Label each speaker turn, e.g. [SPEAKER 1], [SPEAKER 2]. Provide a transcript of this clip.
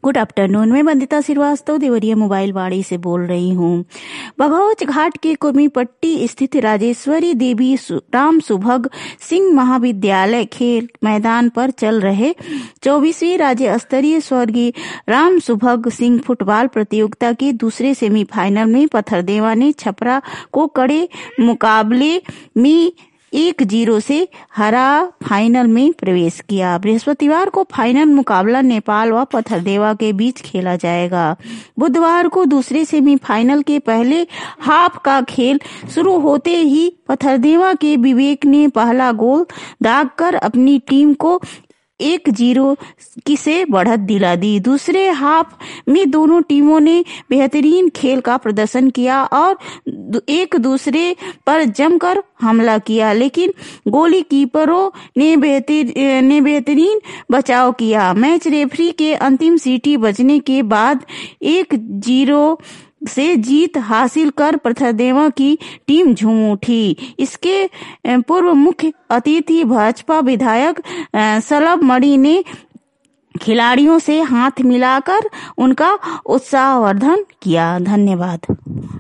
[SPEAKER 1] Good afternoon. मैं Vandita Srivastava Deoria mobile वाड़ी से बोल रही हूँ। बघौच घाट के कुर्मीपट्टी स्थित राजेश्वरी देवी राम सुभग सिंह महाविद्यालय खेल मैदान पर चल रहे 24वीं राज्य स्तरीय स्वर्गीय राम सुभग सिंह फुटबॉल प्रतियोगिता के दूसरे सेमीफाइनल में पथरदेवा ने छपरा को कड़े मुकाबले में 1-0 से हरा फाइनल में प्रवेश किया। बृहस्पतिवार को फाइनल मुकाबला नेपाल व पथरदेवा के बीच खेला जाएगा। बुधवार को दूसरे सेमीफाइनल के पहले हाफ का खेल शुरू होते ही पथरदेवा के विवेक ने पहला गोल दागकर अपनी टीम को 1-0 से बढ़त दिला दी। दूसरे हाफ में दोनों टीमों ने बेहतरीन खेल का प्रदर्शन किया और एक दूसरे पर जमकर हमला किया, लेकिन गोलकीपरों ने बेहतरीन बचाव किया। मैच रेफरी के अंतिम सीटी बजने के बाद 1-0 से जीत हासिल कर पथरदेवा की टीम झूम उठी। इसके पूर्व मुख्य अतिथि भाजपा विधायक सलभ मणि ने खिलाड़ियों से हाथ मिलाकर उनका उत्साहवर्धन किया। धन्यवाद।